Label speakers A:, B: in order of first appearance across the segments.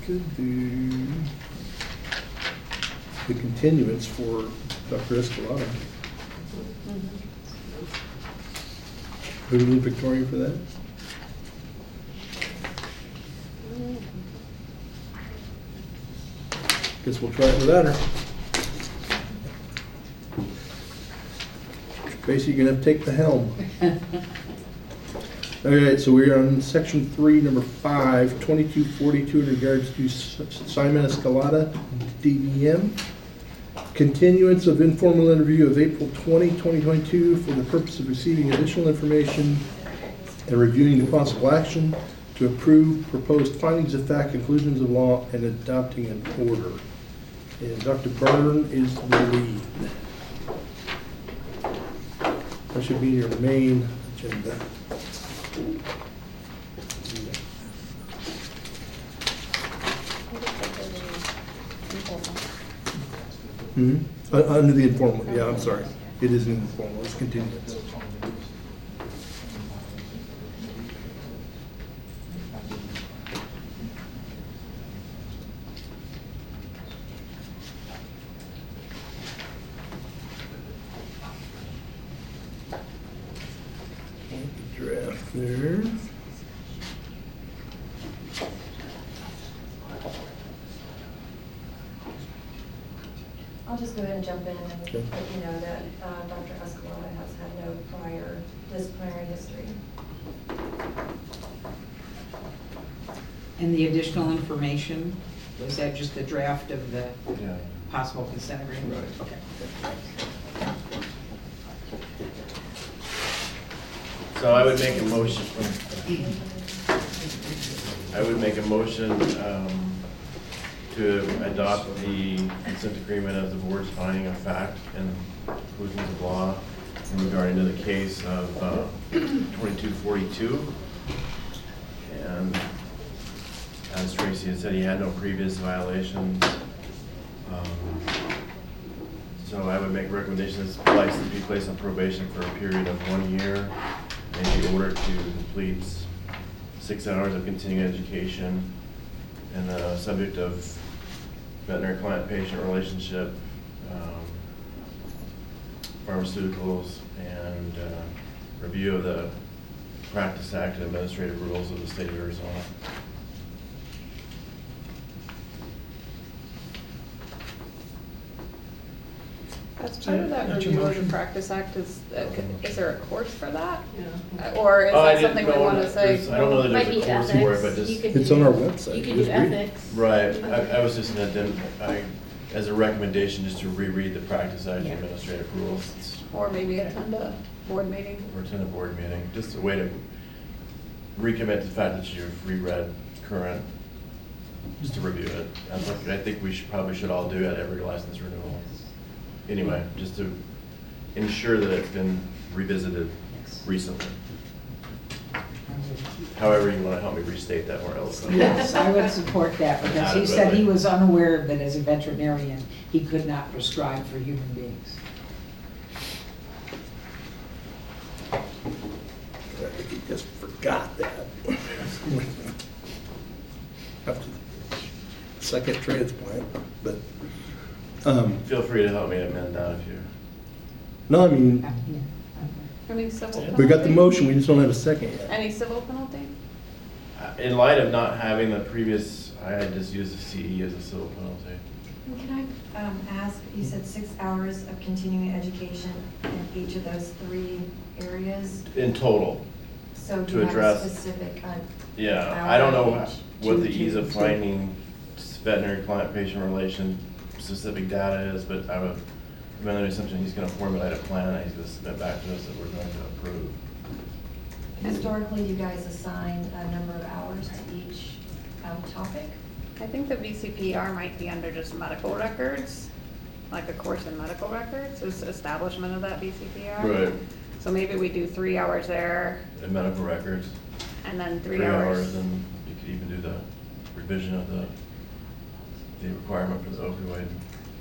A: could do the continuance for Dr. Escalada. Who do we need Victoria for that? Guess we'll try it without her. Basically, you're gonna have to take the helm. All right, so we're on section 3, number 5, 2242 in regards to Simon Escalada, DVM. Continuance of informal interview of April 20, 2022 for the purpose of receiving additional information and reviewing the possible action to approve proposed findings of fact, conclusions of law, and adopting an order. And Dr. Byrne is the lead. That should be your main agenda. Under the informal, yeah, I'm sorry. It is an informal, it's continuance. Draft there.
B: I'll just go ahead and jump in and let
A: Okay.
B: you know that Dr. Escalada has had no prior disciplinary history.
C: And the additional information, was that just the draft of the
D: Yeah.
C: possible consent agreement?
D: Right.
C: Okay.
D: So I would make a motion. I would make a motion to adopt the consent agreement as the board's finding of fact and conclusions of law in regarding to the case of 2242. And as Tracy had said, he had no previous violations. So I would make recommendations this license be placed on probation for a period of 1 year and be ordered to complete 6 hours of continuing education and subject of veterinary client-patient relationship, pharmaceuticals, and review of the Practice Act and administrative rules of the state of Arizona.
E: As part of that
A: That's your
E: review of the
A: motion.
E: Practice Act, is there a course for that? Or is
D: Oh, I
E: that
D: didn't
E: something we
D: know
E: want to
D: that
E: say?
D: there's- I don't know that
F: Might
D: there's a
F: be
D: course for it, but
F: ethics.
D: just.
F: You could
A: It's
F: do-
A: on our website.
F: You could
A: Just
F: do
A: read it.
F: ethics.
D: Right, I was just gonna, as a recommendation, just to reread the Practice Act and
C: Yeah.
D: administrative rules. It's-
E: Or maybe attend a board meeting?
D: Or attend a board meeting, just a way to recommit the fact that you've reread current, just to review it. I think we probably should all do at every license renewal. Anyway, just to ensure that it's been revisited recently. However you want to help me restate that more eloquently.
C: Yes, I would support that, because he said he was unaware that as a veterinarian, he could not prescribe for human beings.
A: I think he just forgot that. After the second transplant, but,
D: Feel free to help me amend that if you.
A: no, I mean,
C: Yeah.
E: Any civil penalty?
A: we got the motion, we just don't have a second yet.
E: Any civil penalty?
D: In light of not having the previous, I had just used the CE as a civil penalty.
B: And can I ask, you said 6 hours of continuing education in each of those 3 areas?
D: In total,
B: So do
D: To
B: you have a
D: address-
B: specific?
D: yeah, I don't know
B: hour
D: what the ease of
C: Two.
D: finding veterinary client-patient relation specific data is, but I would, I'm under the assumption he's gonna formulate a plan that he's gonna submit back to us that we're going to approve.
B: Historically, you guys assign a number of hours to each topic?
E: I think the VCPR might be under just medical records, like a course in medical records, is establishment of that VCPR.
D: Right.
E: So maybe we do 3 hours there,
D: And medical records,
E: and then 3
D: 3 hours,
E: hours.
D: and you could even do the revision of the requirement for the opioid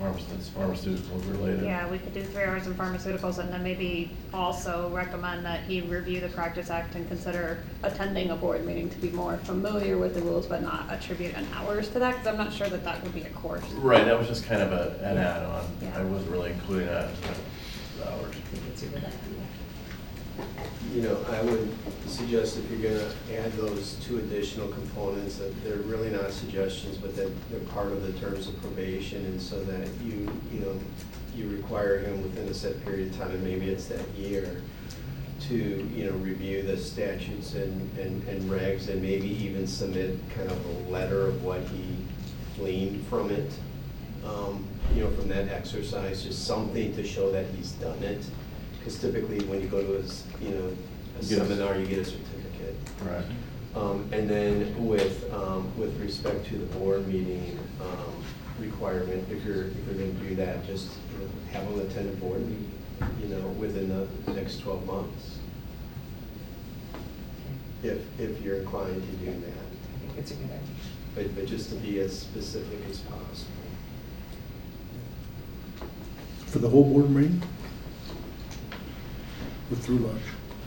D: That's pharmaceutical related.
E: Yeah, we could do 3 hours in pharmaceuticals and then maybe also recommend that he review the Practice Act and consider attending a board meeting to be more familiar with the rules, but not attribute an hours to that, because I'm not sure that that would be a course.
D: Right, that was just kind of an add-on.
E: Yeah.
D: I wasn't really including that as the hours.
C: I think it's a good idea.
F: You know, I would suggest if you're gonna add those 2 additional components, that they're really not suggestions, but that they're part of the terms of probation, and so that you require him within a set period of time, and maybe it's that year, to, review the statutes and regs, and maybe even submit kind of a letter of what he gleaned from it, from that exercise, just something to show that he's done it. Because typically, when you go to a seminar, you get a certificate.
D: Right.
F: And then with respect to the board meeting requirement, if you're going to do that, just have them attend a board meeting, within the next 12 months, if you're inclined to do that.
C: I think it's a good idea.
F: But just to be as specific as possible.
A: For the whole board meeting? Or through lunch?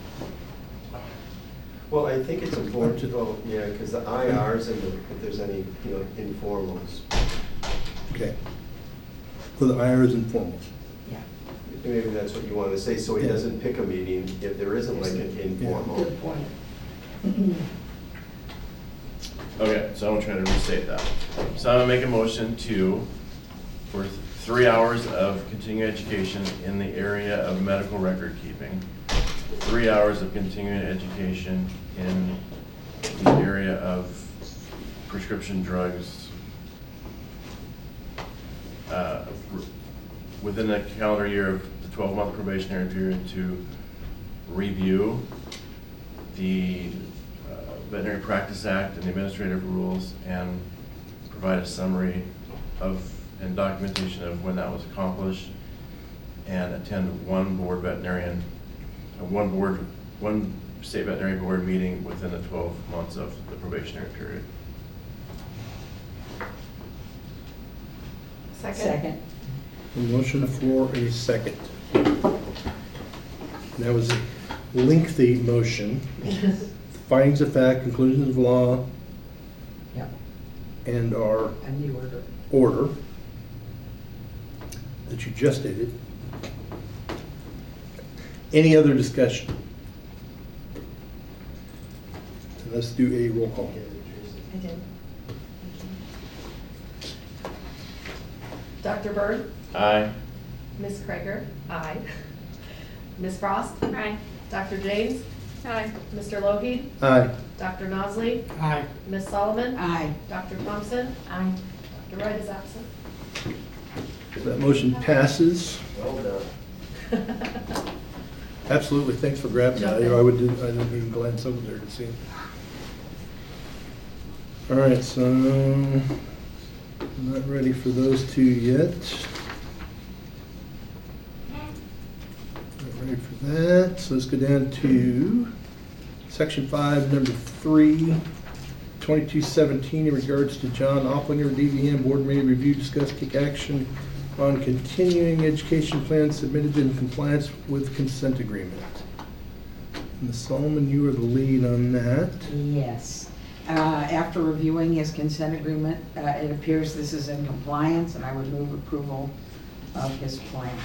F: Well, I think it's important to, because the IRs and if there's any, informals,
A: Okay. For the IRs and formals.
C: Yeah.
F: maybe that's what you want to say, so he doesn't pick a meeting if there isn't like an informal.
C: Good point.
D: Okay, so I'm gonna try to restate that. So I'm gonna make a motion for 3 hours of continuing education in the area of medical record keeping, 3 hours of continuing education in the area of prescription drugs, within the calendar year of the 12-month probationary period, to review the Veterinary Practice Act and the administrative rules, and provide a summary of and documentation of when that was accomplished, and attend one state veterinary board meeting within the 12 months of the probationary period.
C: Second.
A: A motion on the floor, a second. That was a lengthy motion. Findings of fact, conclusions of law,
C: Yeah,
A: and our
C: and the order.
A: order that you just stated. Any other discussion? And let's do a roll call.
B: I did.
G: Dr. Bird?
D: Aye.
G: Ms. Krieger? Aye. Ms. Frost?
E: Aye.
G: Dr. James?
E: Aye.
G: Mr. Logie?
A: Aye.
G: Dr. Nosley?
C: Aye.
G: Ms. Solomon?
C: Aye.
G: Dr. Thompson? Aye. Dr. Wright is absent.
A: That motion passes.
F: Well done.
A: Absolutely, thanks for grabbing that. I didn't even glance over there to see. All right, so I'm not ready for those 2 yet. Not ready for that, so let's go down to section 5, number 3, 2217, in regards to John Opplinger, DVM, board meeting review, discuss, take action on continuing education plan submitted in compliance with consent agreement. Ms. Solomon, you are the lead on that.
C: Yes. After reviewing his consent agreement, it appears this is in compliance, and I would move approval of his plan.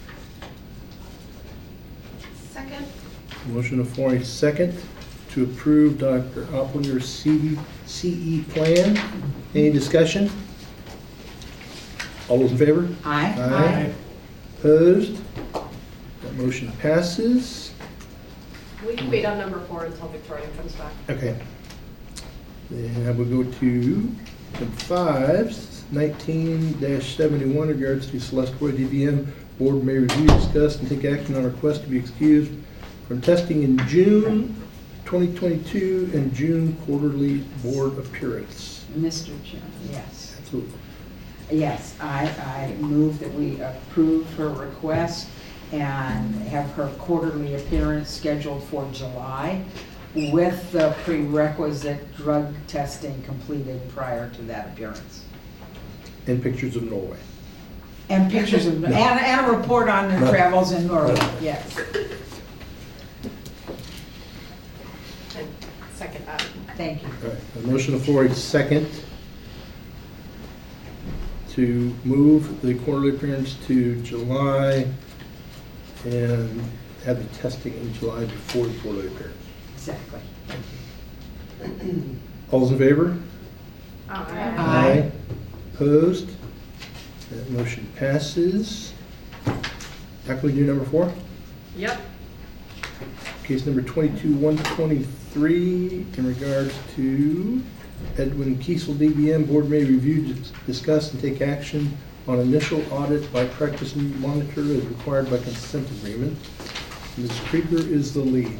G: Second?
A: Motion of floor, a second, to approve Dr. Opplinger's CE plan. Any discussion? All those in favor?
C: Aye.
A: Aye. Opposed? That motion passes.
G: We can wait on number 4 until Victoria comes back.
A: Okay. Then we'll go to number 5, 19-71, regards to Celeste Roy, DVM. Board may review, discuss, and take action on request to be excused from testing in June 2022 and June quarterly board appearance.
C: Mr. Chairman, yes.
A: Absolutely.
C: Yes, I move that we approve her request and have her quarterly appearance scheduled for July with the prerequisite drug testing completed prior to that appearance.
A: And pictures of Norway.
C: And pictures of, and a report on their travels in Norway, yes.
G: And second that.
C: Thank you.
A: All right, a motion on the floor, a second to move the quarterly appearance to July and have the testing in July before the quarterly appearance.
C: Exactly.
A: All those in favor?
C: Aye.
A: Opposed? That motion passes. Now can we do number 4?
G: Yep.
A: Case number 22-123 in regards to Edwin Kiesel, DBM. Board may review, discuss, and take action on initial audit by practice monitor as required by consent agreement. Ms. Krieger is the lead.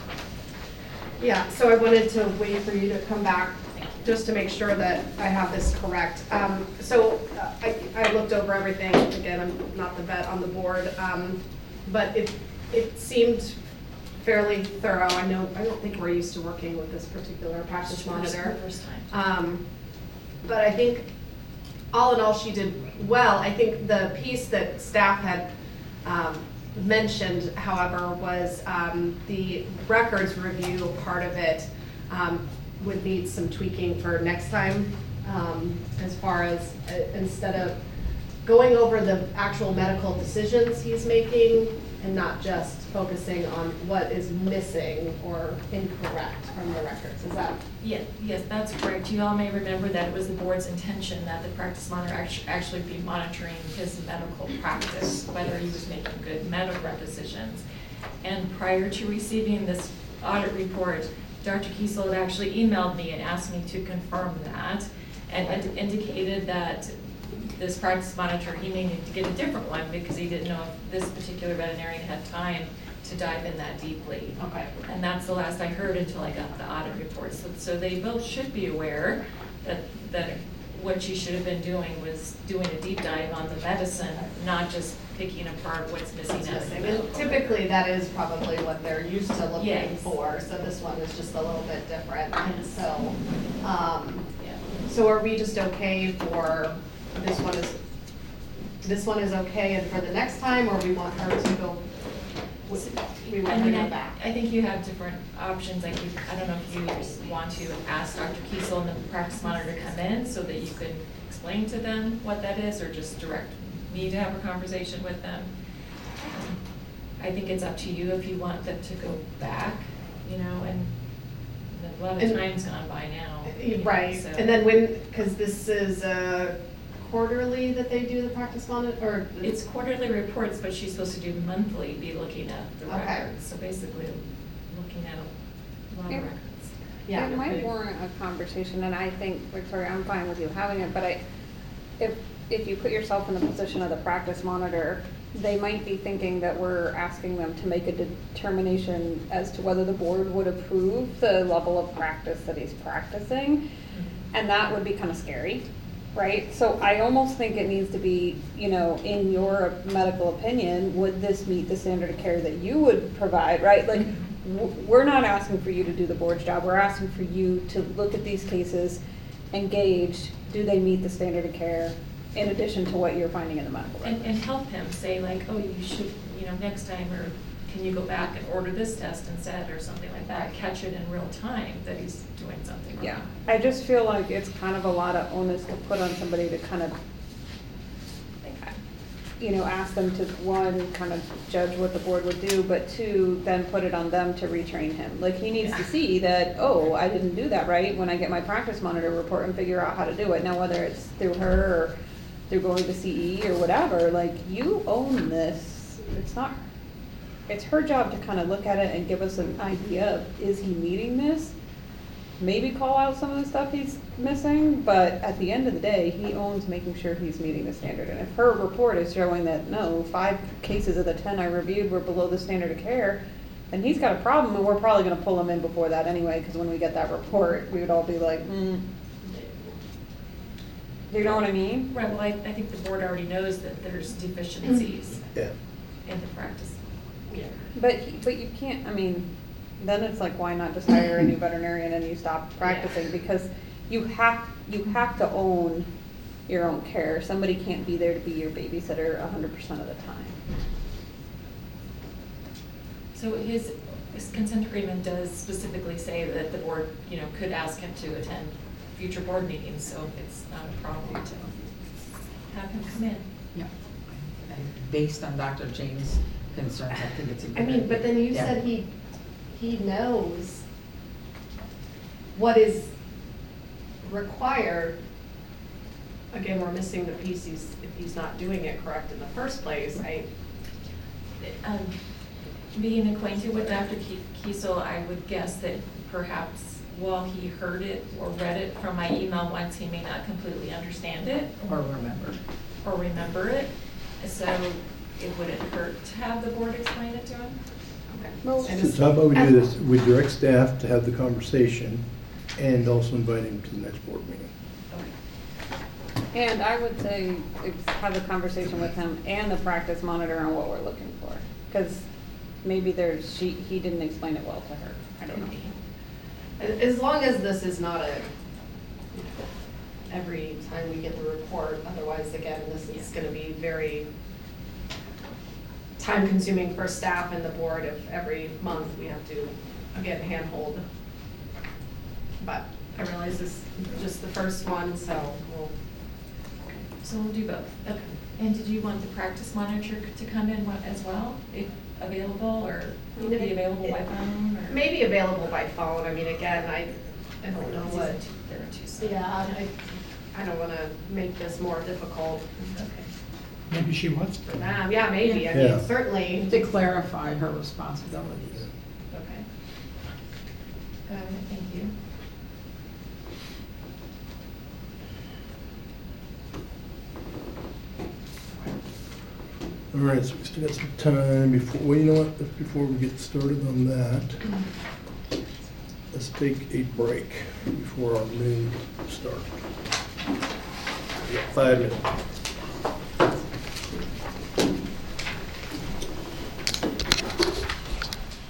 G: Yeah, so I wanted to wait for you to come back just to make sure that I have this correct. I looked over everything. Again, I'm not the vet on the board, but it seemed fairly thorough. I don't think we're used to working with this particular practice monitor.
H: First time.
G: But I think all in all, she did well. I think the piece that staff had mentioned, however, was the records review part of it would need some tweaking for next time, as far as instead of going over the actual medical decisions he's making and not just focusing on what is missing or incorrect from the records. Is that?
H: Yes, that's correct. You all may remember that it was the board's intention that the practice monitor actually be monitoring his medical practice, whether he was making good medical decisions. And prior to receiving this audit report, Dr. Kiesel had actually emailed me and asked me to confirm that, and indicated that this practice monitor, he may need to get a different one because he didn't know if this particular veterinarian had time to dive in that deeply.
G: Okay.
H: And that's the last I heard until I got the audit report. So they both should be aware that what you should have been doing was doing a deep dive on the medicine, not just picking apart what's missing.
G: And typically, that is probably what they're used to looking
H: Yes.
G: for, so this one is just a little bit different. And
H: Yes.
G: so,
H: Yeah.
G: so are we just okay for, this one is okay and for the next time, or we want her to go, we want her to go back?
H: I think you have different options. Like I don't know if you want to ask Dr. Kiesel and the practice monitor to come in so that you can explain to them what that is, or just direct me to have a conversation with them. I think it's up to you if you want them to go back, and a lot of time's gone by now.
G: Right,
H: So-
G: and then because this is quarterly that they do the practice monitor, or?
H: It's quarterly reports, but she's supposed to do monthly, be looking at the
G: Okay.
H: records. So basically, looking at a lot of
E: Yeah.
H: records.
G: Yeah.
E: It might warrant a conversation, and I think, Victoria, I'm fine with you having it, but if you put yourself in the position of the practice monitor, they might be thinking that we're asking them to make a determination as to whether the board would approve the level of practice that he's practicing, and that would be kind of scary, right? So I almost think it needs to be, in your medical opinion, would this meet the standard of care that you would provide, right? Like, we're not asking for you to do the board's job, we're asking for you to look at these cases and gauge, do they meet the standard of care in addition to what you're finding in the medical records?
H: And help him say like, oh, you should, next time, or can you go back and order this test instead, or something like that. Catch it in real time that he's doing something wrong.
E: Yeah, I just feel like it's kind of a lot of onus to put on somebody to kind of, ask them to, one, kind of judge what the board would do, but two, then put it on them to retrain him. Like, he needs to see that, oh, I didn't do that right when I get my practice monitor report and figure out how to do it. Now, whether it's through her or through going to CE or whatever, like, you own this. It's her job to kind of look at it and give us an idea of, is he meeting this? Maybe call out some of the stuff he's missing, but at the end of the day, he owns making sure he's meeting the standard. And if her report is showing that, no, 5 cases of the 10 I reviewed were below the standard of care, then he's got a problem, and we're probably gonna pull him in before that anyway, because when we get that report, we would all be like, Do you know what I mean?
H: Right, well, I think the board already knows that there's deficiencies
A: Yeah.
H: in the practice. Yeah.
E: But you can't, then it's like, why not just hire a new veterinarian and you stop practicing? Because you have to own your own care. Somebody can't be there to be your babysitter 100% of the time.
H: So his consent agreement does specifically say that the board, could ask him to attend future board meetings, so it's not a problem to have him come in.
C: Yeah. And based on Dr. James' concerns, I think it's a good
G: I mean, but then you
C: idea.
G: said he knows what is required. Again, we're missing the piece, if he's not doing it correct in the first place,
H: Being acquainted with Dr. Kiesel, I would guess that perhaps while he heard it or read it from my email once, he may not completely understand it
C: Or remember.
H: or remember it. So it wouldn't hurt to have the board explain it to him.
G: Okay.
E: Well,
G: I
A: So
G: just-
A: how about we do this, we direct staff to have the conversation and also invite him to the next board meeting.
E: And I would say have a conversation with him and the practice monitor on what we're looking for. Because maybe he didn't explain it well to her. I don't know.
G: As long as this is not every time we get the report, otherwise, again, this is gonna be very time consuming for staff and the board if every month we have to, again, handhold. But I realize this is just the first one, so
H: So we'll do both. Okay. And did you want the practice monitor to come in as well, if available, or be available by phone? Or?
G: maybe available by phone. I mean, again, I don't know what.
H: There are two sides.
G: Yeah, I don't wanna make this more difficult
H: Okay.
I: Maybe she wants to.
G: for them. Yeah, maybe. I
A: Yeah.
G: mean, certainly.
C: To clarify her responsibilities.
H: Okay. Got it, thank you.
A: All right, so we still got some time before, well, you know what, before we get started on that, let's take a break before our noon start. We got 5 minutes.